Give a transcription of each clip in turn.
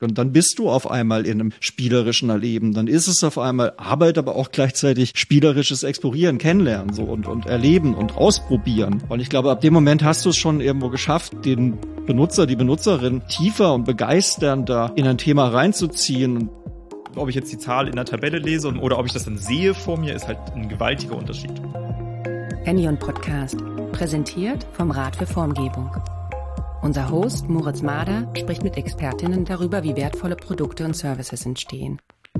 Und dann bist du auf einmal in einem spielerischen Erleben. Dann ist es auf einmal Arbeit, aber auch gleichzeitig spielerisches Explorieren, Kennenlernen so und Erleben und Ausprobieren. Und ich glaube, ab dem Moment hast du es schon irgendwo geschafft, den Benutzer, die Benutzerin tiefer und begeisternder in ein Thema reinzuziehen. Ob ich jetzt die Zahl in der Tabelle lese oder ob ich das dann sehe vor mir, ist halt ein gewaltiger Unterschied. Ennion Podcast, präsentiert vom Rat für Formgebung. Unser Host Moritz Mader spricht mit Expertinnen darüber, wie wertvolle Produkte und Services entstehen.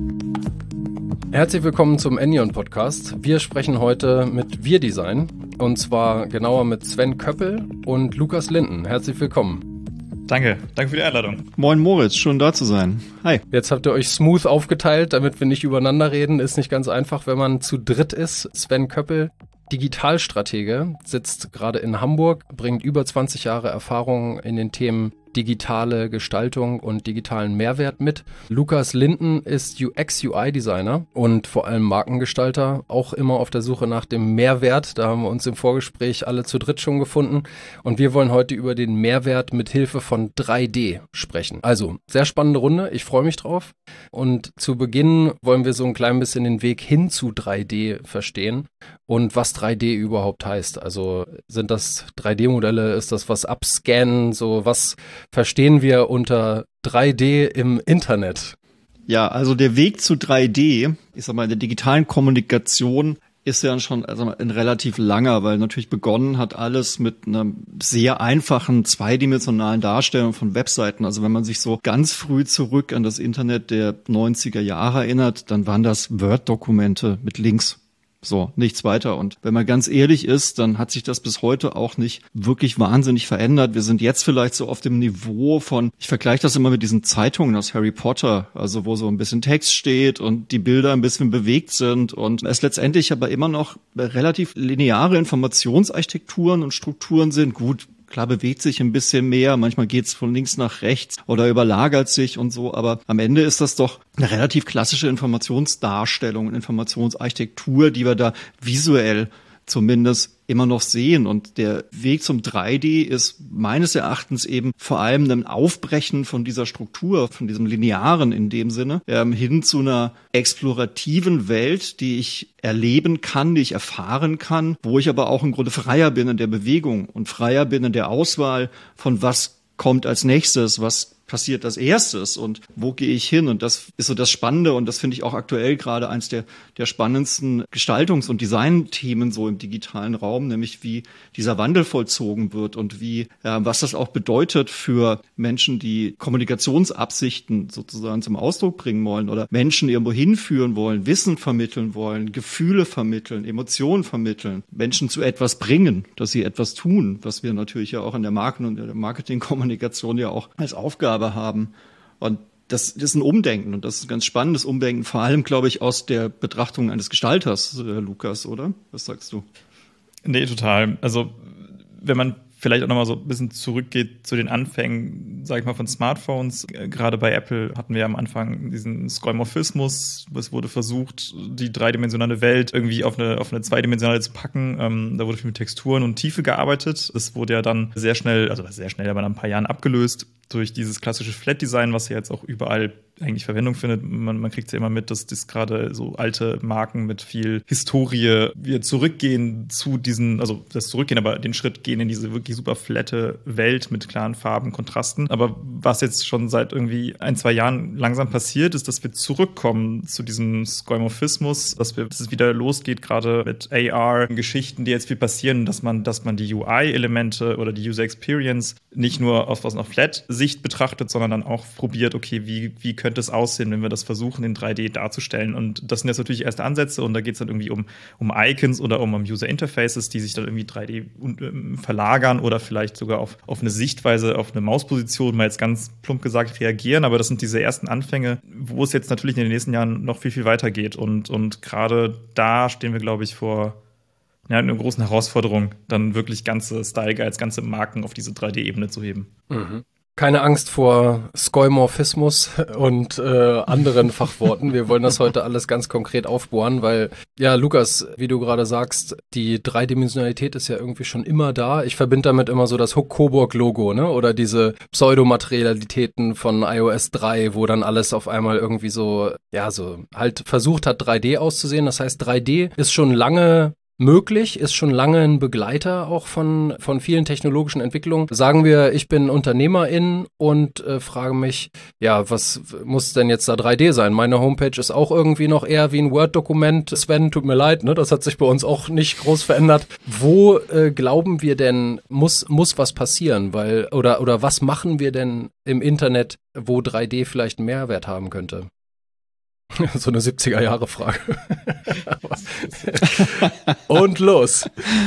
Herzlich willkommen zum Ennion Podcast. Wir sprechen heute mit Wir Design und zwar genauer mit Sven Köppel und Lukas Linden. Herzlich willkommen. Danke für die Einladung. Moin Moritz, schön da zu sein. Hi. Jetzt habt ihr euch smooth aufgeteilt, damit wir nicht übereinander reden. Ist nicht ganz einfach, wenn man zu dritt ist. Sven Köppel, Digitalstratege, sitzt gerade in Hamburg, bringt über 20 Jahre Erfahrung in den Themen digitale Gestaltung und digitalen Mehrwert mit. Lukas Linden ist UX-UI-Designer und vor allem Markengestalter, auch immer auf der Suche nach dem Mehrwert. Da haben wir uns im Vorgespräch alle zu dritt schon gefunden und wir wollen heute über den Mehrwert mit Hilfe von 3D sprechen. Also, sehr spannende Runde, ich freue mich drauf und zu Beginn wollen wir so ein klein bisschen den Weg hin zu 3D verstehen und was 3D überhaupt heißt. Also, sind das 3D-Modelle, ist das was abscannen, so was verstehen wir unter 3D im Internet? Ja, also der Weg zu 3D, ich sag mal, in der digitalen Kommunikation ist ja schon ein relativ langer, weil natürlich begonnen hat alles mit einer sehr einfachen zweidimensionalen Darstellung von Webseiten. Also wenn man sich so ganz früh zurück an das Internet der 90er Jahre erinnert, dann waren das Word-Dokumente mit Links. So, nichts weiter. Und wenn man ganz ehrlich ist, dann hat sich das bis heute auch nicht wirklich wahnsinnig verändert. Wir sind jetzt vielleicht so auf dem Niveau von, ich vergleiche das immer mit diesen Zeitungen aus Harry Potter, also wo so ein bisschen Text steht und die Bilder ein bisschen bewegt sind und es letztendlich aber immer noch relativ lineare Informationsarchitekturen und Strukturen sind. Gut, klar bewegt sich ein bisschen mehr, manchmal geht's von links nach rechts oder überlagert sich und so, aber am Ende ist das doch eine relativ klassische Informationsdarstellung, Informationsarchitektur, die wir da visuell zumindest immer noch sehen. Und der Weg zum 3D ist meines Erachtens eben vor allem ein Aufbrechen von dieser Struktur, von diesem Linearen in dem Sinne, hin zu einer explorativen Welt, die ich erleben kann, die ich erfahren kann, wo ich aber auch im Grunde freier bin in der Bewegung und freier bin in der Auswahl von was kommt als nächstes, was passiert als erstes und wo gehe ich hin? Und das ist so das Spannende und das finde ich auch aktuell gerade eins der spannendsten Gestaltungs- und Designthemen so im digitalen Raum, nämlich wie dieser Wandel vollzogen wird und wie was das auch bedeutet für Menschen, die Kommunikationsabsichten sozusagen zum Ausdruck bringen wollen oder Menschen irgendwo hinführen wollen, Wissen vermitteln wollen, Gefühle vermitteln, Emotionen vermitteln, Menschen zu etwas bringen, dass sie etwas tun, was wir natürlich ja auch in der Marken- und der Marketingkommunikation ja auch als Aufgabe haben. Und das ist ein Umdenken und das ist ein ganz spannendes Umdenken, vor allem, glaube ich, aus der Betrachtung eines Gestalters, Lukas, oder? Was sagst du? Nee, total. Also, wenn man vielleicht auch nochmal so ein bisschen zurückgeht zu den Anfängen, sage ich mal, von Smartphones. Gerade bei Apple hatten wir am Anfang diesen Skeuomorphismus. Es wurde versucht, die dreidimensionale Welt irgendwie auf eine zweidimensionale zu packen. Da wurde viel mit Texturen und Tiefe gearbeitet. Es wurde ja dann sehr schnell, aber nach ein paar Jahren abgelöst durch dieses klassische Flat-Design, was ja jetzt auch überall eigentlich Verwendung findet. Man kriegt es ja immer mit, dass das gerade so alte Marken mit viel Historie wir zurückgehen zu diesen, also das Zurückgehen, aber den Schritt gehen in diese wirklich super flatte Welt mit klaren Farben, Kontrasten. Aber was jetzt schon seit irgendwie 1-2 Jahren langsam passiert, ist, dass wir zurückkommen zu diesem Skeuomorphismus, dass es wieder losgeht, gerade mit AR-Geschichten, die jetzt viel passieren, dass man die UI-Elemente oder die User Experience nicht nur aus einer Flat-Sicht betrachtet, sondern dann auch probiert, okay, wie könnte es aussehen, wenn wir das versuchen, in 3D darzustellen. Und das sind jetzt natürlich erste Ansätze und da geht es dann irgendwie um Icons oder um User Interfaces, die sich dann irgendwie 3D verlagern oder vielleicht sogar auf eine Sichtweise, auf eine Mausposition, mal jetzt ganz plump gesagt, reagieren. Aber das sind diese ersten Anfänge, wo es jetzt natürlich in den nächsten Jahren noch viel, viel weiter geht. Und gerade da stehen wir, glaube ich, vor einer großen Herausforderung, dann wirklich ganze Style Guides, ganze Marken auf diese 3D-Ebene zu heben. Mhm. Keine Angst vor Skoimorphismus und anderen Fachworten. Wir wollen das heute alles ganz konkret aufbohren, weil, ja, Lukas, wie du gerade sagst, die Dreidimensionalität ist ja irgendwie schon immer da. Ich verbinde damit immer so das Coburg-Logo, ne? Oder diese Pseudomaterialitäten von iOS 3, wo dann alles auf einmal irgendwie so, ja, so halt versucht hat, 3D auszusehen. Das heißt, 3D ist schon lange möglich, ist schon lange ein Begleiter auch von vielen technologischen Entwicklungen. Sagen wir, ich bin Unternehmerin und frage mich, ja, was muss denn jetzt da 3D sein? Meine Homepage ist auch irgendwie noch eher wie ein Word-Dokument. Sven, tut mir leid, ne? Das hat sich bei uns auch nicht groß verändert. Wo glauben wir denn, muss was passieren? Oder was machen wir denn im Internet, wo 3D vielleicht einen Mehrwert haben könnte? So eine 70er-Jahre-Frage. Und los.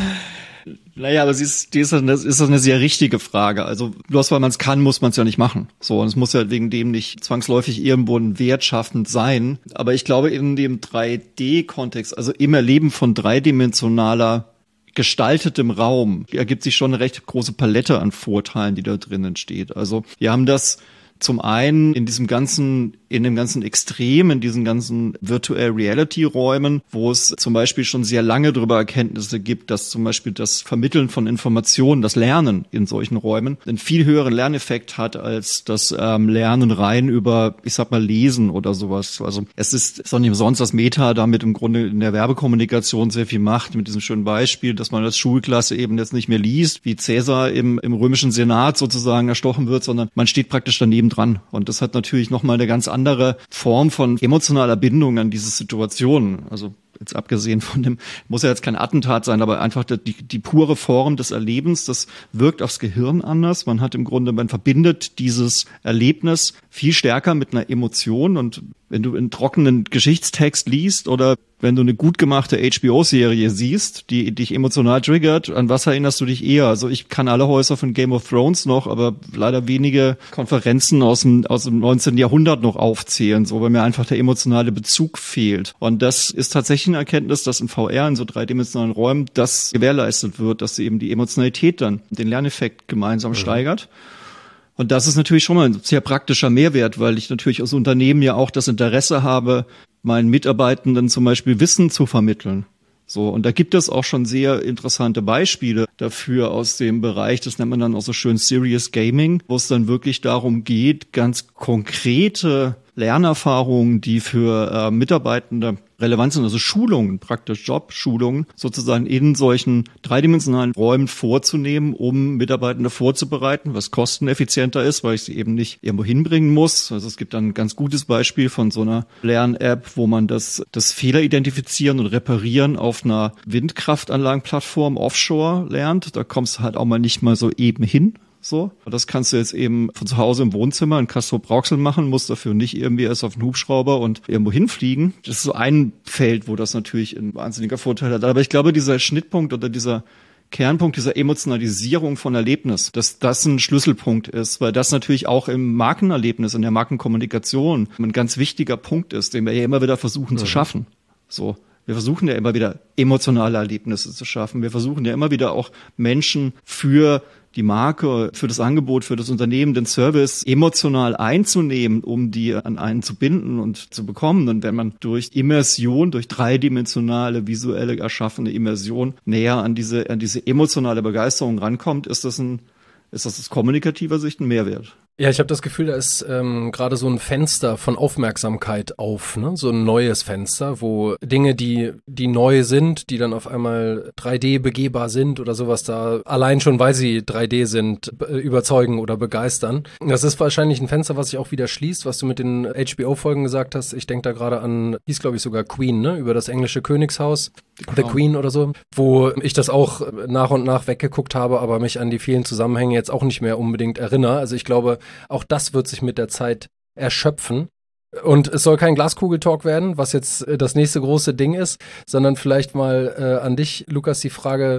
Naja, aber das ist eine sehr richtige Frage. Also bloß weil man es kann, muss man es ja nicht machen. So, und es muss ja wegen dem nicht zwangsläufig irgendwo ein wertschaffend sein. Aber ich glaube, in dem 3D-Kontext, also im Erleben von dreidimensionaler gestaltetem Raum, ergibt sich schon eine recht große Palette an Vorteilen, die da drin entsteht. Also wir haben das zum einen in dem ganzen Extrem, in diesen ganzen Virtual Reality Räumen, wo es zum Beispiel schon sehr lange darüber Erkenntnisse gibt, dass zum Beispiel das Vermitteln von Informationen, das Lernen in solchen Räumen einen viel höheren Lerneffekt hat als das Lernen rein über, ich sag mal, Lesen oder sowas. Also es ist nicht umsonst, dass Meta damit im Grunde in der Werbekommunikation sehr viel macht, mit diesem schönen Beispiel, dass man als Schulklasse eben jetzt nicht mehr liest, wie Cäsar im römischen Senat sozusagen erstochen wird, sondern man steht praktisch daneben dran. Und das hat natürlich nochmal eine ganz andere Form von emotionaler Bindung an diese Situationen. Also jetzt abgesehen von dem, muss ja jetzt kein Attentat sein, aber einfach die pure Form des Erlebens, das wirkt aufs Gehirn anders. Man verbindet dieses Erlebnis viel stärker mit einer Emotion. Und wenn du einen trockenen Geschichtstext liest oder wenn du eine gut gemachte HBO-Serie siehst, die dich emotional triggert, an was erinnerst du dich eher? Also ich kann alle Häuser von Game of Thrones noch, aber leider wenige Konferenzen aus dem 19. Jahrhundert noch aufzählen, so, weil mir einfach der emotionale Bezug fehlt. Und das ist tatsächlich eine Erkenntnis, dass in VR, in so dreidimensionalen Räumen, das gewährleistet wird, dass eben die Emotionalität dann den Lerneffekt gemeinsam steigert. Und das ist natürlich schon mal ein sehr praktischer Mehrwert, weil ich natürlich als Unternehmen ja auch das Interesse habe, meinen Mitarbeitenden zum Beispiel Wissen zu vermitteln. So, und da gibt es auch schon sehr interessante Beispiele dafür aus dem Bereich, das nennt man dann auch so schön Serious Gaming, wo es dann wirklich darum geht, ganz konkrete Lernerfahrungen, die für Mitarbeitende relevant sind, also Schulungen, praktisch Jobschulungen, sozusagen in solchen dreidimensionalen Räumen vorzunehmen, um Mitarbeitende vorzubereiten, was kosteneffizienter ist, weil ich sie eben nicht irgendwo hinbringen muss. Also es gibt dann ein ganz gutes Beispiel von so einer Lern-App, wo man das Fehler identifizieren und reparieren auf einer Windkraftanlagenplattform offshore lernt. Da kommst du halt auch mal nicht mal so eben hin. So, das kannst du jetzt eben von zu Hause im Wohnzimmer in Castrop-Rauxel machen, musst dafür nicht irgendwie erst auf einen Hubschrauber und irgendwo hinfliegen. Das ist so ein Feld, wo das natürlich ein wahnsinniger Vorteil hat. Aber ich glaube, dieser Schnittpunkt oder dieser Kernpunkt dieser Emotionalisierung von Erlebnis, dass das ein Schlüsselpunkt ist, weil das natürlich auch im Markenerlebnis, in der Markenkommunikation ein ganz wichtiger Punkt ist, den wir ja immer wieder versuchen zu schaffen. So. Wir versuchen ja immer wieder emotionale Erlebnisse zu schaffen. Wir versuchen ja immer wieder auch Menschen für die Marke, für das Angebot, für das Unternehmen, den Service emotional einzunehmen, um die an einen zu binden und zu bekommen. Und wenn man durch Immersion, durch dreidimensionale, visuelle erschaffene Immersion näher an diese emotionale Begeisterung rankommt, ist das aus kommunikativer Sicht ein Mehrwert. Ja, ich habe das Gefühl, da ist gerade so ein Fenster von Aufmerksamkeit auf, ne? So ein neues Fenster, wo Dinge, die neu sind, die dann auf einmal 3D begehbar sind oder sowas da, allein schon, weil sie 3D sind, überzeugen oder begeistern. Das ist wahrscheinlich ein Fenster, was sich auch wieder schließt, was du mit den HBO-Folgen gesagt hast. Ich denke da gerade an, hieß glaube ich sogar Queen, ne? Über das englische Königshaus, The Queen oder so, wo ich das auch nach und nach weggeguckt habe, aber mich an die vielen Zusammenhänge jetzt auch nicht mehr unbedingt erinnere. Also ich glaube, auch das wird sich mit der Zeit erschöpfen. Und es soll kein Glaskugeltalk werden, was jetzt das nächste große Ding ist, sondern vielleicht mal an dich, Lukas, die Frage,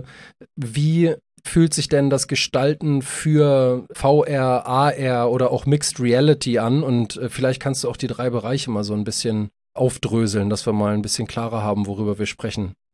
wie fühlt sich denn das Gestalten für VR, AR oder auch Mixed Reality an? Und vielleicht kannst du auch die 3 Bereiche mal so ein bisschen aufdröseln, dass wir mal ein bisschen klarer haben, worüber wir sprechen.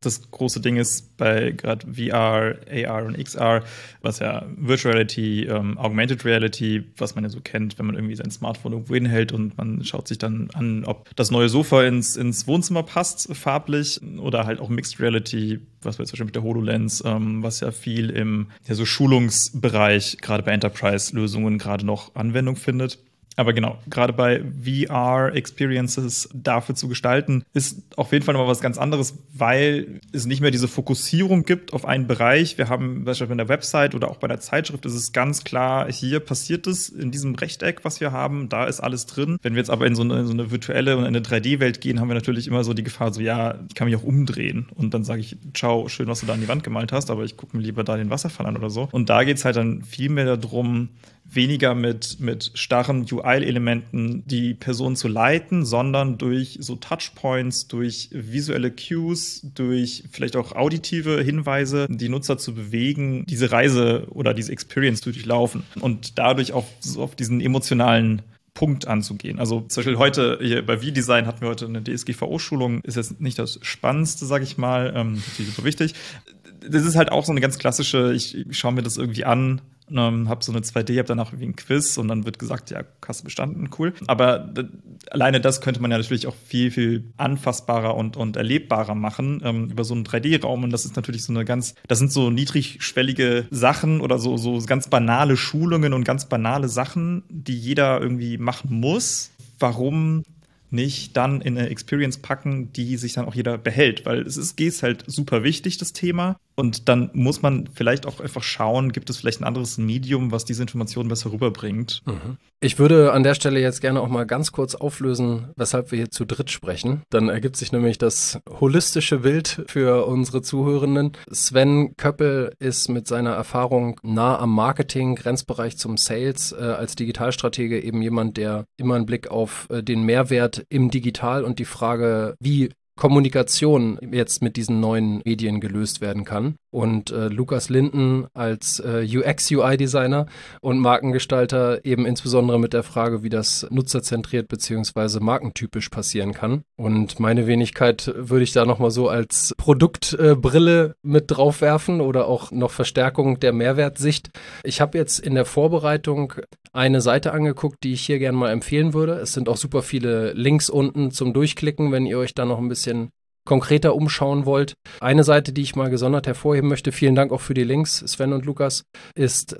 Das große Ding ist bei gerade VR, AR und XR, was ja Virtual Reality, Augmented Reality, was man ja so kennt, wenn man irgendwie sein Smartphone irgendwo hinhält und man schaut sich dann an, ob das neue Sofa ins Wohnzimmer passt, farblich, oder halt auch Mixed Reality, was wir jetzt zum Beispiel mit der HoloLens, was ja viel im so Schulungsbereich, gerade bei Enterprise-Lösungen gerade noch Anwendung findet. Aber genau, gerade bei VR-Experiences dafür zu gestalten, ist auf jeden Fall nochmal was ganz anderes, weil es nicht mehr diese Fokussierung gibt auf einen Bereich. Wir haben beispielsweise in der Website oder auch bei der Zeitschrift ist es ganz klar, hier passiert es in diesem Rechteck, was wir haben, da ist alles drin. Wenn wir jetzt aber in so eine virtuelle und eine 3D-Welt gehen, haben wir natürlich immer so die Gefahr, so ja, ich kann mich auch umdrehen und dann sage ich, ciao, schön, was du da an die Wand gemalt hast, aber ich gucke mir lieber da den Wasserfall an oder so. Und da geht's halt dann viel mehr darum, weniger mit starren UI-Elementen die Person zu leiten, sondern durch so Touchpoints, durch visuelle Cues, durch vielleicht auch auditive Hinweise, die Nutzer zu bewegen, diese Reise oder diese Experience zu durchlaufen und dadurch auf diesen emotionalen Punkt anzugehen. Also zum Beispiel heute hier bei V-Design hatten wir heute eine DSGVO-Schulung, ist jetzt nicht das Spannendste, sage ich mal, natürlich super wichtig. Das ist halt auch so eine ganz klassische, ich schaue mir das irgendwie an, habe so eine 2D, habe danach irgendwie ein Quiz und dann wird gesagt, ja, hast du bestanden, cool. Aber alleine das könnte man ja natürlich auch viel, viel anfassbarer und erlebbarer machen über so einen 3D-Raum. Und das ist natürlich das sind so niedrigschwellige Sachen oder so ganz banale Schulungen und ganz banale Sachen, die jeder irgendwie machen muss. Warum nicht dann in eine Experience packen, die sich dann auch jeder behält? Weil es ist halt super wichtig, das Thema. Und dann muss man vielleicht auch einfach schauen, gibt es vielleicht ein anderes Medium, was diese Informationen besser rüberbringt. Ich würde an der Stelle jetzt gerne auch mal ganz kurz auflösen, weshalb wir hier zu dritt sprechen. Dann ergibt sich nämlich das holistische Bild für unsere Zuhörenden. Sven Köppel ist mit seiner Erfahrung nah am Marketing, Grenzbereich zum Sales, als Digitalstratege eben jemand, der immer einen Blick auf den Mehrwert im Digital und die Frage, wie Kommunikation jetzt mit diesen neuen Medien gelöst werden kann. Und Lukas Linden als UX-UI-Designer und Markengestalter eben insbesondere mit der Frage, wie das nutzerzentriert bzw. markentypisch passieren kann. Und meine Wenigkeit würde ich da nochmal so als Produktbrille mit draufwerfen oder auch noch Verstärkung der Mehrwertsicht. Ich habe jetzt in der Vorbereitung eine Seite angeguckt, die ich hier gerne mal empfehlen würde. Es sind auch super viele Links unten zum Durchklicken, wenn ihr euch da noch ein bisschen konkreter umschauen wollt. Eine Seite, die ich mal gesondert hervorheben möchte, vielen Dank auch für die Links, Sven und Lukas, ist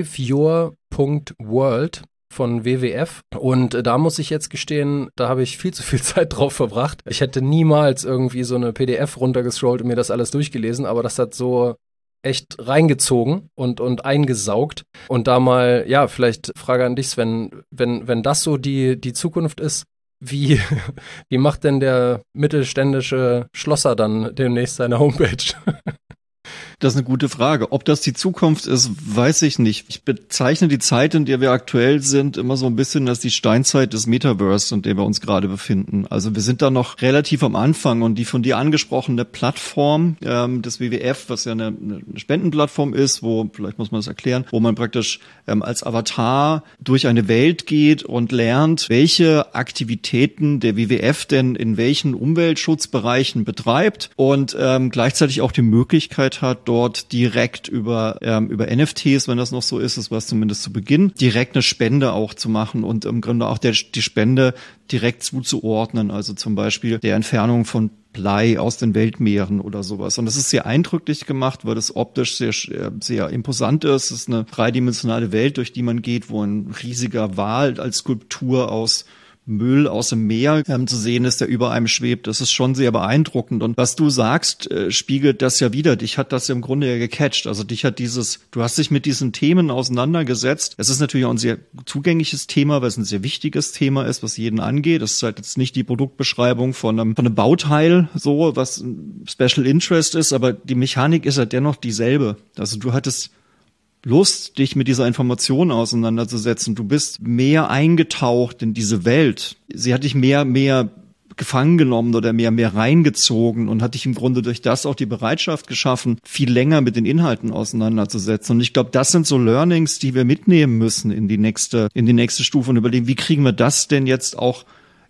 saveyour.world von WWF. Und da muss ich jetzt gestehen, da habe ich viel zu viel Zeit drauf verbracht. Ich hätte niemals irgendwie so eine PDF runtergescrollt und mir das alles durchgelesen, aber das hat so echt reingezogen und eingesaugt. Und da mal, ja, vielleicht Frage an dich, Sven, wenn das so die Zukunft ist, wie macht denn der mittelständische Schlosser dann demnächst seine Homepage? Das ist eine gute Frage. Ob das die Zukunft ist, weiß ich nicht. Ich bezeichne die Zeit, in der wir aktuell sind, immer so ein bisschen als die Steinzeit des Metaverse, in der wir uns gerade befinden. Also wir sind da noch relativ am Anfang und die von dir angesprochene Plattform des WWF, was ja eine Spendenplattform ist, wo, vielleicht muss man das erklären, wo man praktisch als Avatar durch eine Welt geht und lernt, welche Aktivitäten der WWF denn in welchen Umweltschutzbereichen betreibt und gleichzeitig auch die Möglichkeit hat, dort direkt über NFTs, wenn das noch so ist, das war es zumindest zu Beginn, direkt eine Spende auch zu machen und im Grunde auch die Spende direkt zuzuordnen, also zum Beispiel der Entfernung von Blei aus den Weltmeeren oder sowas. Und das ist sehr eindrücklich gemacht, weil das optisch sehr, sehr imposant ist. Es ist eine dreidimensionale Welt, durch die man geht, wo ein riesiger Wal als Skulptur aus Müll aus dem Meer zu sehen ist, der über einem schwebt. Das ist schon sehr beeindruckend. Und was du sagst, spiegelt das ja wieder. Dich hat das im Grunde ja gecatcht. Also du hast dich mit diesen Themen auseinandergesetzt. Es ist natürlich auch ein sehr zugängliches Thema, weil es ein sehr wichtiges Thema ist, was jeden angeht. Das ist halt jetzt nicht die Produktbeschreibung von einem Bauteil, so, was ein Special Interest ist, aber die Mechanik ist ja dennoch dieselbe. Also du hattest Lust, dich mit dieser Information auseinanderzusetzen. Du bist mehr eingetaucht in diese Welt. Sie hat dich mehr gefangen genommen oder mehr reingezogen und hat dich im Grunde durch das auch die Bereitschaft geschaffen, viel länger mit den Inhalten auseinanderzusetzen. Und ich glaube, das sind so Learnings, die wir mitnehmen müssen in die nächste Stufe und überlegen, wie kriegen wir das denn jetzt auch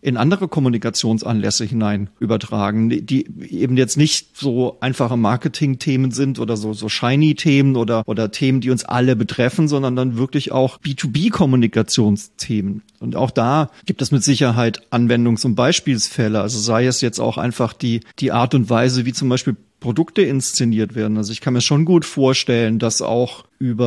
in andere Kommunikationsanlässe hinein übertragen, die eben jetzt nicht so einfache Marketing-Themen sind oder so shiny-Themen oder Themen, die uns alle betreffen, sondern dann wirklich auch B2B-Kommunikationsthemen. Und auch da gibt es mit Sicherheit Anwendungs- und Beispielsfälle. Also sei es jetzt auch einfach die Art und Weise, wie zum Beispiel Produkte inszeniert werden. Also ich kann mir schon gut vorstellen, dass auch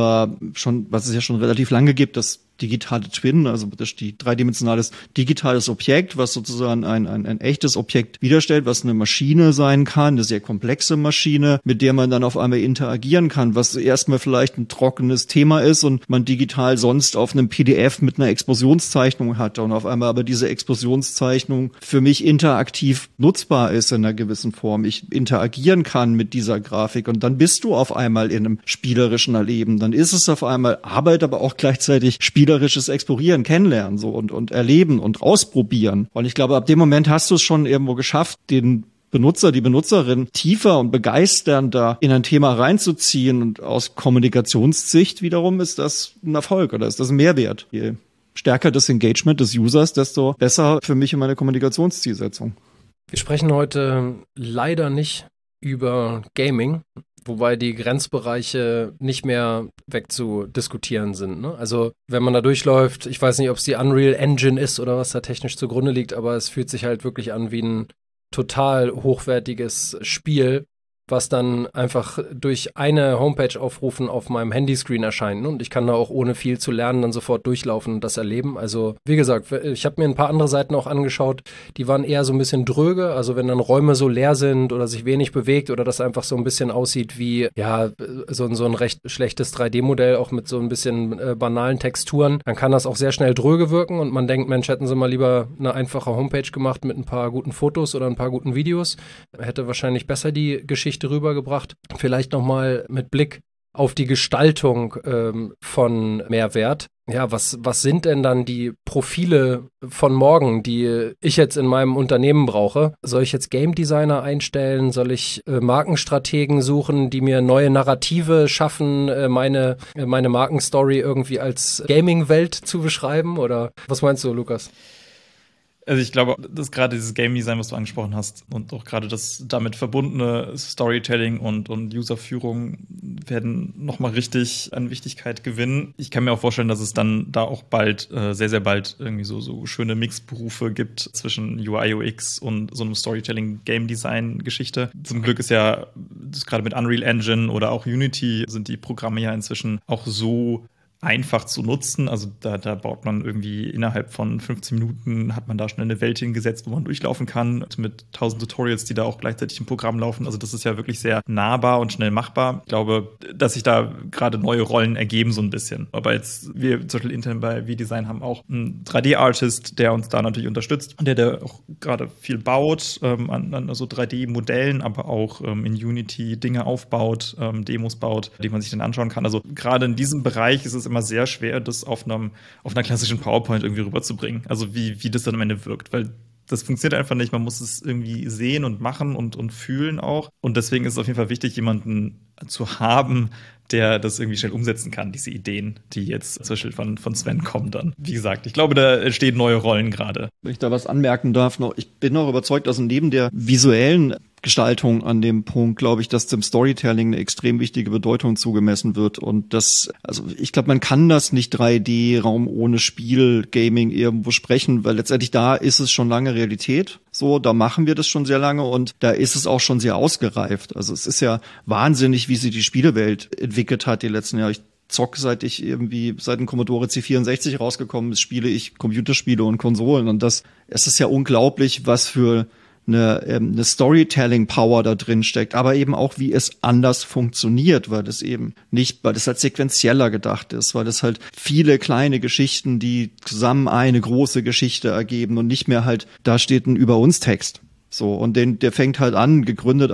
was es ja schon relativ lange gibt, das digitale Twin, also das dreidimensionales digitales Objekt, was sozusagen ein echtes Objekt widerstellt, was eine Maschine sein kann, eine sehr komplexe Maschine, mit der man dann auf einmal interagieren kann, was erstmal vielleicht ein trockenes Thema ist und man digital sonst auf einem PDF mit einer Explosionszeichnung hat und auf einmal aber diese Explosionszeichnung für mich interaktiv nutzbar ist in einer gewissen Form. Ich interagieren kann mit dieser Grafik und dann bist du auf einmal in einem spielerischen Erleben. Dann ist es auf einmal Arbeit, aber auch gleichzeitig spielerisches Explorieren, Kennenlernen so und Erleben und Ausprobieren. Und ich glaube, ab dem Moment hast du es schon irgendwo geschafft, den Benutzer, die Benutzerin tiefer und begeisternder in ein Thema reinzuziehen. Und aus Kommunikationssicht wiederum ist das ein Erfolg oder ist das ein Mehrwert. Je stärker das Engagement des Users, desto besser für mich in meine Kommunikationszielsetzung. Wir sprechen heute leider nicht über Gaming, wobei die Grenzbereiche nicht mehr wegzudiskutieren sind. Ne? Also wenn man da durchläuft, ich weiß nicht, ob es die Unreal Engine ist oder was da technisch zugrunde liegt, aber es fühlt sich halt wirklich an wie ein total hochwertiges Spiel, was dann einfach durch eine Homepage aufrufen auf meinem Handyscreen erscheint. Und ich kann da auch ohne viel zu lernen dann sofort durchlaufen und das erleben. Also wie gesagt, ich habe mir ein paar andere Seiten auch angeschaut, die waren eher so ein bisschen dröge. Also wenn dann Räume so leer sind oder sich wenig bewegt oder das einfach so ein bisschen aussieht wie, ja, so ein recht schlechtes 3D-Modell, auch mit so ein bisschen banalen Texturen, dann kann das auch sehr schnell dröge wirken und man denkt, Mensch, hätten sie mal lieber eine einfache Homepage gemacht mit ein paar guten Fotos oder ein paar guten Videos. Hätte wahrscheinlich besser die Geschichte rübergebracht. Vielleicht nochmal mit Blick auf die Gestaltung von Mehrwert. Ja, was sind denn dann die Profile von morgen, die ich jetzt in meinem Unternehmen brauche? Soll ich jetzt Game Designer einstellen? Soll ich Markenstrategen suchen, die mir neue Narrative schaffen, meine Markenstory irgendwie als Gaming-Welt zu beschreiben? Oder was meinst du, Lukas? Also ich glaube, dass gerade dieses Game Design, was du angesprochen hast und auch gerade das damit verbundene Storytelling und Userführung werden nochmal richtig an Wichtigkeit gewinnen. Ich kann mir auch vorstellen, dass es dann da auch bald, sehr, sehr bald irgendwie so schöne Mixberufe gibt zwischen UI, UX und so einem Storytelling-Game-Design-Geschichte. Zum Glück ist ja das gerade mit Unreal Engine oder auch Unity sind die Programme ja inzwischen auch so einfach zu nutzen. Also da baut man irgendwie innerhalb von 15 Minuten hat man da schnell eine Welt hingesetzt, wo man durchlaufen kann, mit 1000 Tutorials, die da auch gleichzeitig im Programm laufen. Also das ist ja wirklich sehr nahbar und schnell machbar. Ich glaube, dass sich da gerade neue Rollen ergeben so ein bisschen. Aber jetzt, wir zum Beispiel intern bei V-Design haben auch einen 3D-Artist, der uns da natürlich unterstützt und der auch gerade viel baut an so 3D-Modellen, aber auch in Unity Dinge aufbaut, Demos baut, die man sich dann anschauen kann. Also gerade in diesem Bereich ist es immer sehr schwer, das auf einer klassischen PowerPoint irgendwie rüberzubringen. Also wie das dann am Ende wirkt, weil das funktioniert einfach nicht. Man muss es irgendwie sehen und machen und fühlen auch. Und deswegen ist es auf jeden Fall wichtig, jemanden zu haben, der das irgendwie schnell umsetzen kann, diese Ideen, die jetzt zum Beispiel von Sven kommen dann. Wie gesagt, ich glaube, da entstehen neue Rollen gerade. Wenn ich da was anmerken darf noch, ich bin auch überzeugt, dass neben der visuellen Gestaltung an dem Punkt, glaube ich, dass dem Storytelling eine extrem wichtige Bedeutung zugemessen wird. Und ich glaube, man kann das nicht 3D-Raum ohne Spiel, Gaming irgendwo sprechen, weil letztendlich da ist es schon lange Realität. So, da machen wir das schon sehr lange und da ist es auch schon sehr ausgereift. Also es ist ja wahnsinnig, wie sich die Spielewelt entwickelt hat die letzten Jahre. Ich zocke, seit dem Commodore C64 rausgekommen ist, spiele ich Computerspiele und Konsolen. Und es ist ja unglaublich, was für eine Storytelling-Power da drin steckt, aber eben auch, wie es anders funktioniert, weil es halt sequenzieller gedacht ist, weil es halt viele kleine Geschichten, die zusammen eine große Geschichte ergeben und nicht mehr halt, da steht ein Über-uns-Text. So, und der fängt halt an, gegründet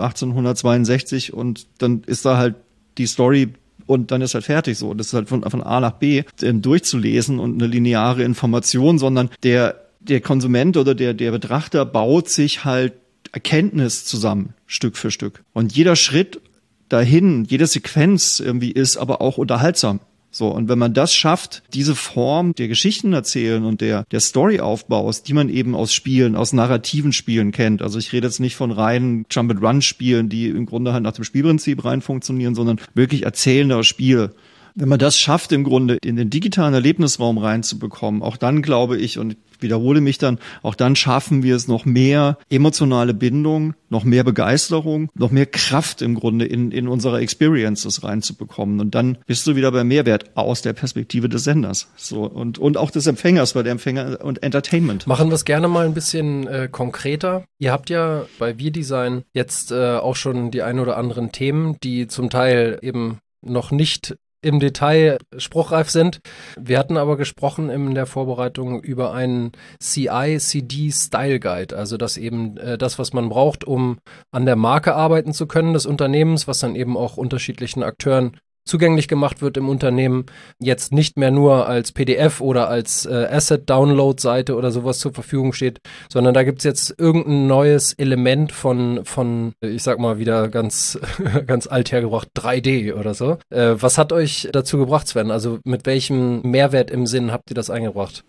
1862 und dann ist da halt die Story und dann ist halt fertig so. Das ist halt von A nach B durchzulesen und eine lineare Information, sondern der Konsument oder der Betrachter baut sich halt Erkenntnis zusammen, Stück für Stück. Und jeder Schritt dahin, jede Sequenz irgendwie ist aber auch unterhaltsam. So, und wenn man das schafft, diese Form der Geschichten erzählen und der Storyaufbaus, die man eben aus Spielen, aus narrativen Spielen kennt. Also ich rede jetzt nicht von reinen Jump-and-Run-Spielen, die im Grunde halt nach dem Spielprinzip rein funktionieren, sondern wirklich erzählende Spiele. Wenn man das schafft, im Grunde in den digitalen Erlebnisraum reinzubekommen, auch dann glaube ich, und wiederhole mich dann, auch dann schaffen wir es, noch mehr emotionale Bindung, noch mehr Begeisterung, noch mehr Kraft im Grunde in unsere Experiences reinzubekommen. Und dann bist du wieder bei Mehrwert aus der Perspektive des Senders. So, und auch des Empfängers, bei der Empfänger und Entertainment. Machen wir es gerne mal ein bisschen konkreter. Ihr habt ja bei Wir-Design jetzt auch schon die ein oder anderen Themen, die zum Teil eben noch nicht im Detail spruchreif sind. Wir hatten aber gesprochen in der Vorbereitung über einen CI/CD-Style-Guide, also das eben das, was man braucht, um an der Marke arbeiten zu können des Unternehmens, was dann eben auch unterschiedlichen Akteuren zugänglich gemacht wird im Unternehmen, jetzt nicht mehr nur als PDF oder als Asset-Download-Seite oder sowas zur Verfügung steht, sondern da gibt's jetzt irgendein neues Element von ich sag mal wieder ganz alt hergebracht, 3D oder so. Was hat euch dazu gebracht, Sven? Also mit welchem Mehrwert im Sinn habt ihr das eingebracht?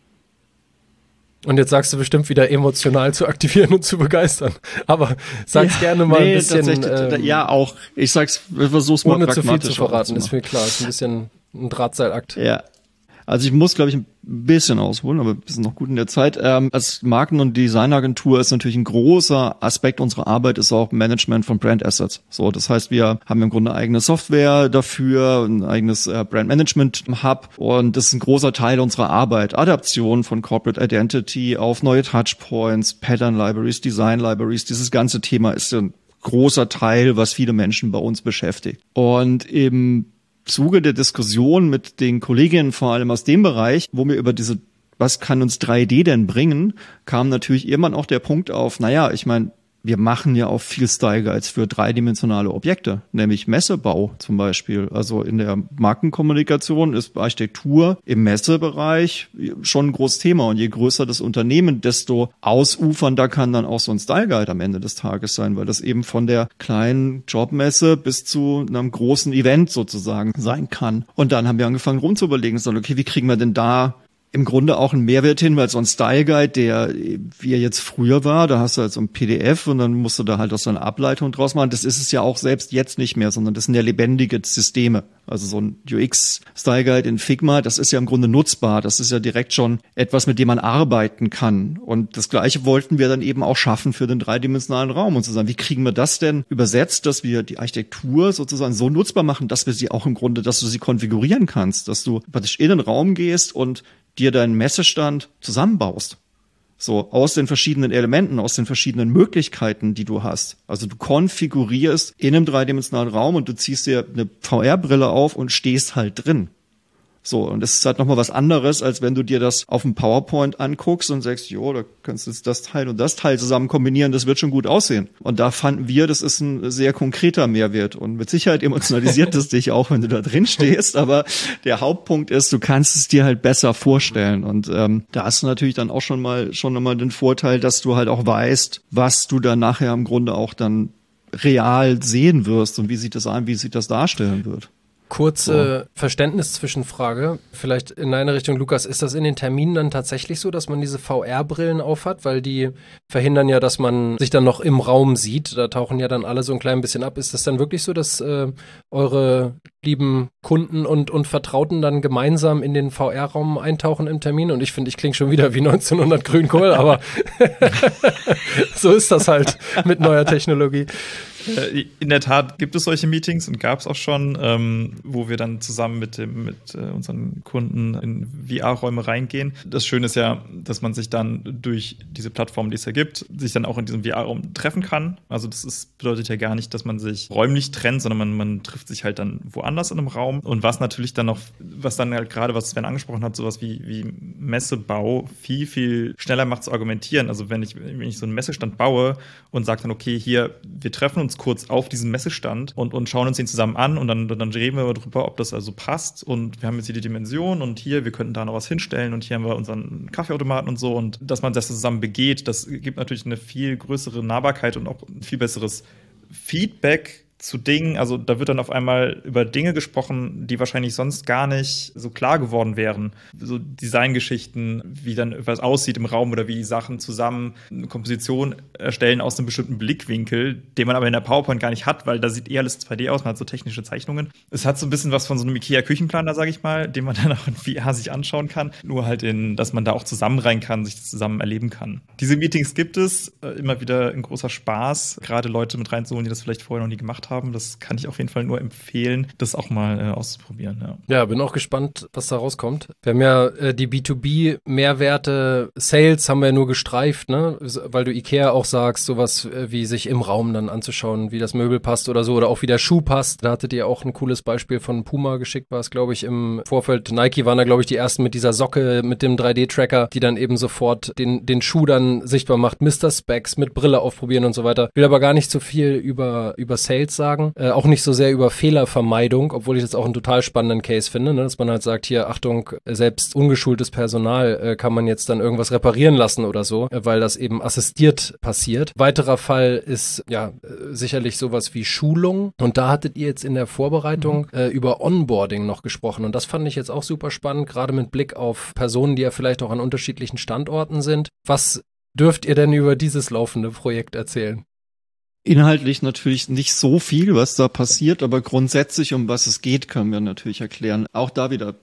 Und jetzt sagst du bestimmt wieder emotional zu aktivieren und zu begeistern. Aber sag's gerne mal ein bisschen. Ja, auch. Ich versuch's mal pragmatisch. Ohne zu viel zu verraten, ist mir klar. Ist ein bisschen ein Drahtseilakt. Ja. Also ich muss, glaube ich, ein bisschen ausholen, aber wir sind noch gut in der Zeit. Als Marken- und Designagentur ist natürlich ein großer Aspekt unserer Arbeit ist auch Management von Brand Assets. So, das heißt, wir haben im Grunde eigene Software dafür, ein eigenes Brand Management Hub und das ist ein großer Teil unserer Arbeit. Adaption von Corporate Identity auf neue Touchpoints, Pattern Libraries, Design Libraries. Dieses ganze Thema ist ein großer Teil, was viele Menschen bei uns beschäftigt. Und im Zuge der Diskussion mit den Kolleginnen vor allem aus dem Bereich, wo wir über was kann uns 3D denn bringen, kam natürlich irgendwann auch der Punkt auf, ich meine, wir machen ja auch viel Style Guides für dreidimensionale Objekte, nämlich Messebau zum Beispiel. Also in der Markenkommunikation ist Architektur im Messebereich schon ein großes Thema. Und je größer das Unternehmen, desto ausufernder kann dann auch so ein Style Guide am Ende des Tages sein, weil das eben von der kleinen Jobmesse bis zu einem großen Event sozusagen sein kann. Und dann haben wir angefangen rumzuüberlegen, okay, wie kriegen wir denn da im Grunde auch einen Mehrwert hin, weil so ein Style Guide, der wie er jetzt früher war, da hast du halt so ein PDF und dann musst du da halt auch so eine Ableitung draus machen. Das ist es ja auch selbst jetzt nicht mehr, sondern das sind ja lebendige Systeme. Also so ein UX Style Guide in Figma, das ist ja im Grunde nutzbar. Das ist ja direkt schon etwas, mit dem man arbeiten kann. Und das Gleiche wollten wir dann eben auch schaffen für den dreidimensionalen Raum und zu sagen, wie kriegen wir das denn übersetzt, dass wir die Architektur sozusagen so nutzbar machen, dass wir sie auch im Grunde, dass du sie konfigurieren kannst, dass du praktisch in den Raum gehst und dir deinen Messestand zusammenbaust. So, aus den verschiedenen Elementen, aus den verschiedenen Möglichkeiten, die du hast. Also du konfigurierst in einem dreidimensionalen Raum und du ziehst dir eine VR-Brille auf und stehst halt drin. So, und das ist halt nochmal was anderes, als wenn du dir das auf dem PowerPoint anguckst und sagst, da kannst du jetzt das Teil und das Teil zusammen kombinieren, das wird schon gut aussehen. Und da fanden wir, das ist ein sehr konkreter Mehrwert. Und mit Sicherheit emotionalisiert es dich auch, wenn du da drin stehst. Aber der Hauptpunkt ist, du kannst es dir halt besser vorstellen. Und da hast du natürlich dann auch schon mal den Vorteil, dass du halt auch weißt, was du dann nachher im Grunde auch dann real sehen wirst und wie sich das darstellen wird. Kurze Verständniszwischenfrage, vielleicht in deine Richtung, Lukas, ist das in den Terminen dann tatsächlich so, dass man diese VR-Brillen aufhat, weil die verhindern ja, dass man sich dann noch im Raum sieht, da tauchen ja dann alle so ein klein bisschen ab. Ist das dann wirklich so, dass eure lieben Kunden und Vertrauten dann gemeinsam in den VR-Raum eintauchen im Termin? Und ich finde, ich klinge schon wieder wie 1900 Grünkohl, aber so ist das halt mit neuer Technologie. In der Tat gibt es solche Meetings und gab es auch schon, wo wir dann zusammen mit unseren Kunden in VR-Räume reingehen. Das Schöne ist ja, dass man sich dann durch diese Plattform, die es ja gibt, sich dann auch in diesem VR-Raum treffen kann. Also das bedeutet ja gar nicht, dass man sich räumlich trennt, sondern man trifft sich halt dann woanders in einem Raum. Und was natürlich dann noch, was dann halt gerade, was Sven angesprochen hat, sowas wie Messebau viel, viel schneller macht zu argumentieren. Also wenn ich so einen Messestand baue und sage dann, okay, hier, wir treffen uns kurz auf diesen Messestand und schauen uns den zusammen an und dann reden wir darüber, ob das also passt und wir haben jetzt hier die Dimension und hier, wir könnten da noch was hinstellen und hier haben wir unseren Kaffeeautomaten und so und dass man das zusammen begeht, das gibt natürlich eine viel größere Nahbarkeit und auch ein viel besseres Feedback zu Dingen, also da wird dann auf einmal über Dinge gesprochen, die wahrscheinlich sonst gar nicht so klar geworden wären. So Designgeschichten, wie dann etwas aussieht im Raum oder wie Sachen zusammen eine Komposition erstellen aus einem bestimmten Blickwinkel, den man aber in der PowerPoint gar nicht hat, weil da sieht alles 2D aus, man hat so technische Zeichnungen. Es hat so ein bisschen was von so einem IKEA-Küchenplaner, sage ich mal, den man dann auch in VR sich anschauen kann, nur halt dass man da auch zusammen rein kann, sich das zusammen erleben kann. Diese Meetings gibt es, immer wieder ein großer Spaß, gerade Leute mit reinzuholen, die das vielleicht vorher noch nie gemacht haben. Das kann ich auf jeden Fall nur empfehlen, das auch mal auszuprobieren. Ja, bin auch gespannt, was da rauskommt. Wir haben ja die B2B-Mehrwerte, Sales haben wir ja nur gestreift, ne? Weil du IKEA auch sagst, sowas wie sich im Raum dann anzuschauen, wie das Möbel passt oder so, oder auch wie der Schuh passt. Da hattet ihr auch ein cooles Beispiel von Puma geschickt, war es, glaube ich, im Vorfeld. Nike waren da, glaube ich, die ersten mit dieser Socke, mit dem 3D-Tracker, die dann eben sofort den Schuh dann sichtbar macht. Mr. Specs mit Brille aufprobieren und so weiter. Will aber gar nicht so viel über Sales sagen. Auch nicht so sehr über Fehlervermeidung, obwohl ich das auch einen total spannenden Case finde, ne? Dass man halt sagt, hier, Achtung, selbst ungeschultes Personal kann man jetzt dann irgendwas reparieren lassen oder so, weil das eben assistiert passiert. Weiterer Fall ist sicherlich sowas wie Schulung. Und da hattet ihr jetzt in der Vorbereitung über Onboarding noch gesprochen. Und das fand ich jetzt auch super spannend, gerade mit Blick auf Personen, die ja vielleicht auch an unterschiedlichen Standorten sind. Was dürft ihr denn über dieses laufende Projekt erzählen? Inhaltlich natürlich nicht so viel, was da passiert, aber grundsätzlich, um was es geht, können wir natürlich erklären. Auch da wieder,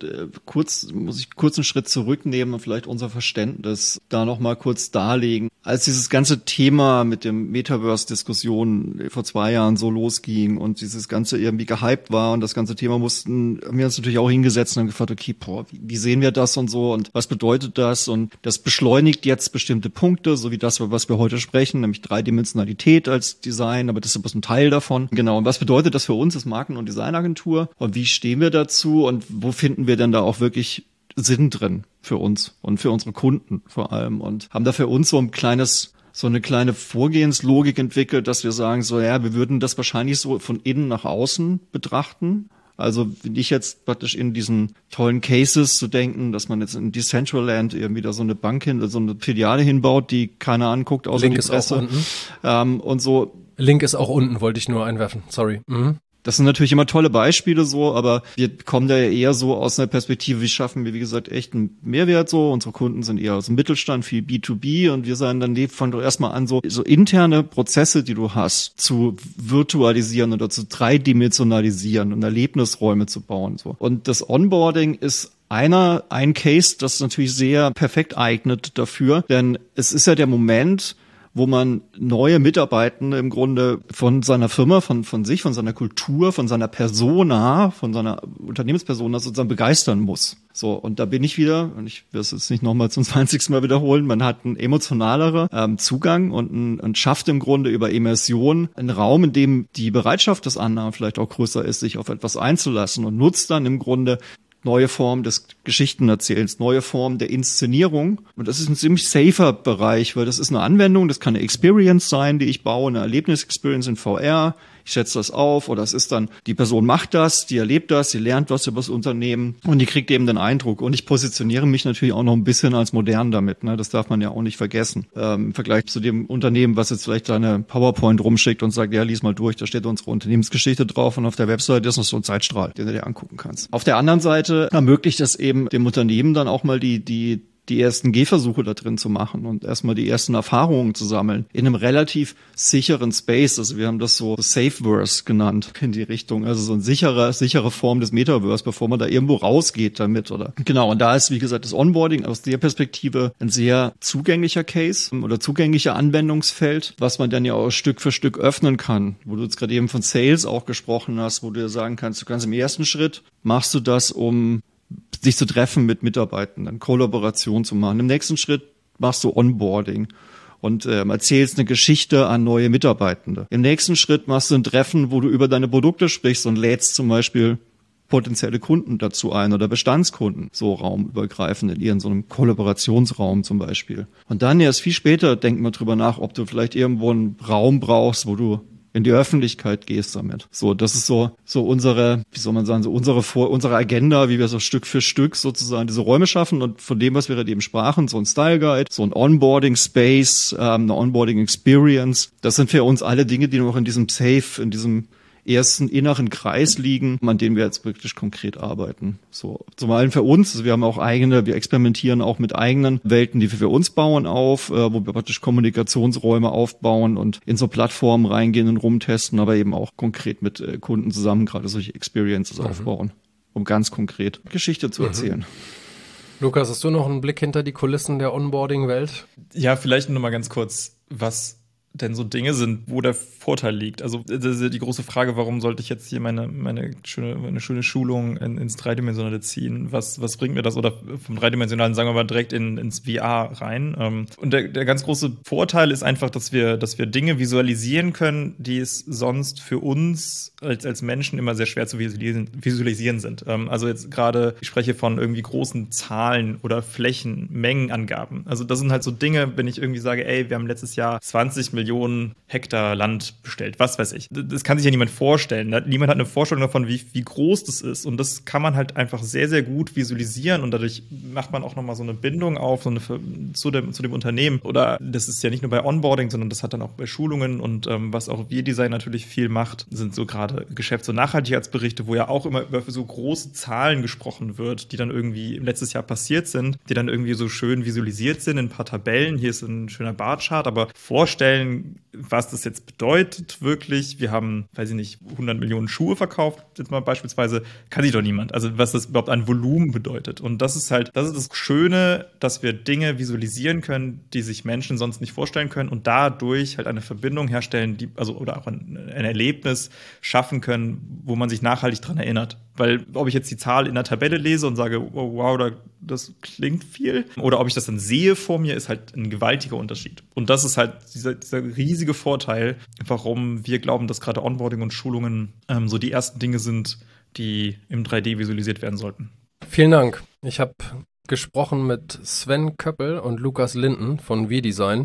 muss ich kurz einen Schritt zurücknehmen und vielleicht unser Verständnis da nochmal kurz darlegen. Als dieses ganze Thema mit dem Metaverse-Diskussion vor 2 Jahren so losging und dieses Ganze irgendwie gehypt war und das ganze Thema haben wir uns natürlich auch hingesetzt und haben gefragt, okay, wie sehen wir das und so und was bedeutet das? Und das beschleunigt jetzt bestimmte Punkte, so wie das, was wir heute sprechen, nämlich Dreidimensionalität als Design, aber das ist bloß ein Teil davon. Genau, und was bedeutet das für uns als Marken- und Designagentur? Und wie stehen wir dazu? Und wo finden wir denn da auch wirklich Sinn drin für uns und für unsere Kunden vor allem? Und haben da für uns so eine kleine Vorgehenslogik entwickelt, dass wir sagen, wir würden das wahrscheinlich so von innen nach außen betrachten. Also nicht jetzt praktisch in diesen tollen Cases zu denken, dass man jetzt in Decentraland irgendwie da so eine Bank so eine Filiale hinbaut, die keiner anguckt, außer Link die Presse. Und so. Link ist auch unten, wollte ich nur einwerfen. Sorry. Das sind natürlich immer tolle Beispiele so, aber wir kommen da ja eher so aus einer Perspektive, wie schaffen wir, wie gesagt, echt einen Mehrwert so. Unsere Kunden sind eher aus dem Mittelstand, viel B2B und wir sagen dann, fangen doch erstmal an, so interne Prozesse, die du hast, zu virtualisieren oder zu dreidimensionalisieren und Erlebnisräume zu bauen, so. Und das Onboarding ist ein Case, das natürlich sehr perfekt eignet dafür, denn es ist ja der Moment, wo man neue Mitarbeitende im Grunde von seiner Firma, von sich, von seiner Kultur, von seiner Persona, von seiner Unternehmenspersona sozusagen begeistern muss. So, und da bin ich wieder, und ich will es jetzt nicht nochmal zum 20. Mal wiederholen, man hat einen emotionaleren Zugang und schafft im Grunde über Immersion einen Raum, in dem die Bereitschaft des anderen vielleicht auch größer ist, sich auf etwas einzulassen und nutzt dann im Grunde neue Form des Geschichtenerzählens, neue Form der Inszenierung. Und das ist ein ziemlich safer Bereich, weil das ist eine Anwendung, das kann eine Experience sein, die ich baue, eine Erlebnis-Experience in VR. Ich setze das auf oder es ist dann, die Person macht das, die erlebt das, sie lernt was über das Unternehmen und die kriegt eben den Eindruck. Und ich positioniere mich natürlich auch noch ein bisschen als modern damit, ne? Das darf man ja auch nicht vergessen. Im Vergleich zu dem Unternehmen, was jetzt vielleicht seine PowerPoint rumschickt und sagt, ja, lies mal durch, da steht unsere Unternehmensgeschichte drauf und auf der Webseite ist noch so ein Zeitstrahl, den du dir angucken kannst. Auf der anderen Seite ermöglicht es eben dem Unternehmen dann auch mal die ersten Gehversuche da drin zu machen und erstmal die ersten Erfahrungen zu sammeln in einem relativ sicheren Space. Also wir haben das so Safeverse genannt in die Richtung. Also so eine sichere Form des Metaverse, bevor man da irgendwo rausgeht damit, oder? Genau. Und da ist, wie gesagt, das Onboarding aus der Perspektive ein sehr zugänglicher Case oder zugänglicher Anwendungsfeld, was man dann ja auch Stück für Stück öffnen kann. Wo du jetzt gerade eben von Sales auch gesprochen hast, wo du ja sagen kannst, du kannst im ersten Schritt machst du das, um sich zu treffen mit Mitarbeitenden, Kollaboration zu machen. Im nächsten Schritt machst du Onboarding und erzählst eine Geschichte an neue Mitarbeitende. Im nächsten Schritt machst du ein Treffen, wo du über deine Produkte sprichst und lädst zum Beispiel potenzielle Kunden dazu ein oder Bestandskunden, so raumübergreifend in so einem Kollaborationsraum zum Beispiel. Und dann erst viel später denkt man drüber nach, ob du vielleicht irgendwo einen Raum brauchst, wo du in die Öffentlichkeit gehst damit. So, das ist so unsere, wie soll man sagen, so unsere Agenda, wie wir so Stück für Stück sozusagen diese Räume schaffen und von dem, was wir gerade eben sprachen, so ein Style Guide, so ein Onboarding Space, eine Onboarding Experience. Das sind für uns alle Dinge, die noch in diesem Safe, in diesem ersten inneren Kreis liegen, an denen wir jetzt wirklich konkret arbeiten. So, zum einen für uns, also wir haben auch wir experimentieren auch mit eigenen Welten, die wir für uns bauen wo wir praktisch Kommunikationsräume aufbauen und in so Plattformen reingehen und rumtesten, aber eben auch konkret mit Kunden zusammen gerade solche Experiences aufbauen, um ganz konkret Geschichte zu erzählen. Lukas, hast du noch einen Blick hinter die Kulissen der Onboarding-Welt? Ja, vielleicht nur mal ganz kurz, was denn so Dinge sind, wo der Vorteil liegt. Also das ist ja die große Frage, warum sollte ich jetzt hier meine schöne Schulung ins Dreidimensionale ziehen? Was bringt mir das? Oder vom Dreidimensionalen, sagen wir mal, direkt ins VR rein. Und der ganz große Vorteil ist einfach, dass wir Dinge visualisieren können, die es sonst für uns als Menschen immer sehr schwer zu visualisieren sind. Also jetzt gerade, ich spreche von irgendwie großen Zahlen oder Flächen, Mengenangaben. Also das sind halt so Dinge, wenn ich irgendwie sage, ey, wir haben letztes Jahr 20 Millionen Hektar Land bestellt, was weiß ich. Das kann sich ja niemand vorstellen. Niemand hat eine Vorstellung davon, wie groß das ist. Und das kann man halt einfach sehr, sehr gut visualisieren und dadurch macht man auch nochmal so eine Bindung auf, zu dem Unternehmen. Oder das ist ja nicht nur bei Onboarding, sondern das hat dann auch bei Schulungen und was auch Wir-Design natürlich viel macht, sind so gerade Geschäfts- und Nachhaltigkeitsberichte, wo ja auch immer über so große Zahlen gesprochen wird, die dann irgendwie im letzten Jahr passiert sind, die dann irgendwie so schön visualisiert sind in ein paar Tabellen. Hier ist ein schöner Barchart, aber vorstellen, was das jetzt bedeutet wirklich. Wir haben, weiß ich nicht, 100 Millionen Schuhe verkauft, jetzt mal beispielsweise, kann sich doch niemand. Also was das überhaupt an Volumen bedeutet. Und das ist das Schöne, dass wir Dinge visualisieren können, die sich Menschen sonst nicht vorstellen können und dadurch halt eine Verbindung herstellen, oder auch ein Erlebnis schaffen können, wo man sich nachhaltig dran erinnert. Weil ob ich jetzt die Zahl in der Tabelle lese und sage, oh, wow, das klingt viel, oder ob ich das dann sehe vor mir, ist halt ein gewaltiger Unterschied. Und das ist halt dieser riesige Vorteil, warum wir glauben, dass gerade Onboarding und Schulungen so die ersten Dinge sind, die im 3D visualisiert werden sollten. Vielen Dank. Ich habe gesprochen mit Sven Köppel und Lukas Linden von Wir-Design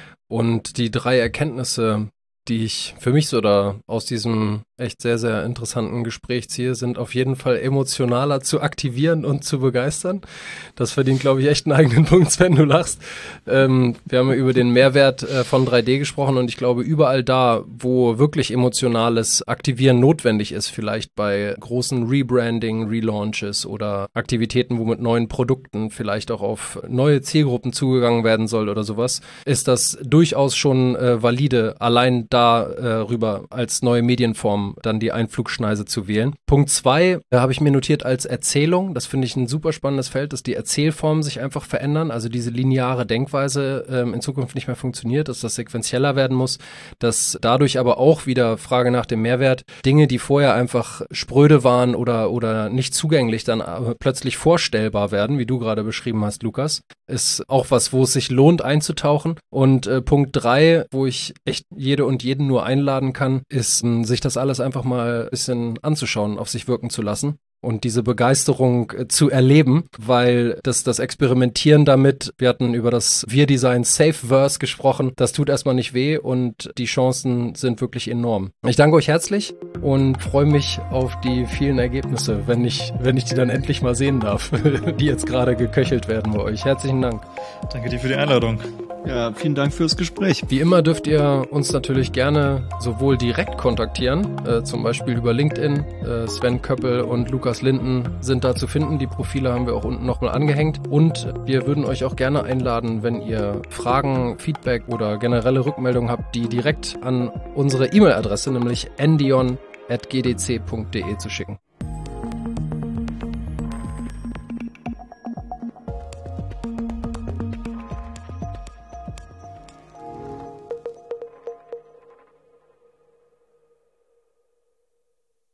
und die 3 Erkenntnisse, die ich für mich so da aus diesem echt sehr, sehr interessanten Gespräch ziehe, sind auf jeden Fall emotionaler zu aktivieren und zu begeistern. Das verdient, glaube ich, echt einen eigenen Punkt, Sven, du lachst. Wir haben ja über den Mehrwert von 3D gesprochen und ich glaube, überall da, wo wirklich emotionales Aktivieren notwendig ist, vielleicht bei großen Rebranding, Relaunches oder Aktivitäten, wo mit neuen Produkten vielleicht auch auf neue Zielgruppen zugegangen werden soll oder sowas, ist das durchaus schon valide, allein darüber als neue Medienform dann die Einflugschneise zu wählen. Punkt 2 habe ich mir notiert als Erzählung. Das finde ich ein super spannendes Feld, dass die Erzählformen sich einfach verändern, also diese lineare Denkweise in Zukunft nicht mehr funktioniert, dass das sequenzieller werden muss, dass dadurch aber auch wieder, Frage nach dem Mehrwert, Dinge, die vorher einfach spröde waren oder nicht zugänglich, dann plötzlich vorstellbar werden, wie du gerade beschrieben hast, Lukas, ist auch was, wo es sich lohnt einzutauchen. Und Punkt 3, wo ich echt jede und jeden nur einladen kann, ist, sich das alles einfach mal ein bisschen anzuschauen, auf sich wirken zu lassen und diese Begeisterung zu erleben, weil das Experimentieren damit, wir hatten über das Wir-Design Safe-Verse gesprochen, das tut erstmal nicht weh und die Chancen sind wirklich enorm. Ich danke euch herzlich und freue mich auf die vielen Ergebnisse, wenn ich die dann endlich mal sehen darf, die jetzt gerade geköchelt werden bei euch. Herzlichen Dank. Danke dir für die Einladung. Ja, vielen Dank fürs Gespräch. Wie immer dürft ihr uns natürlich gerne sowohl direkt kontaktieren, zum Beispiel über LinkedIn. Sven Köppel und Lukas Linden sind da zu finden. Die Profile haben wir auch unten nochmal angehängt. Und wir würden euch auch gerne einladen, wenn ihr Fragen, Feedback oder generelle Rückmeldungen habt, die direkt an unsere E-Mail-Adresse, nämlich endion@gdc.de zu schicken.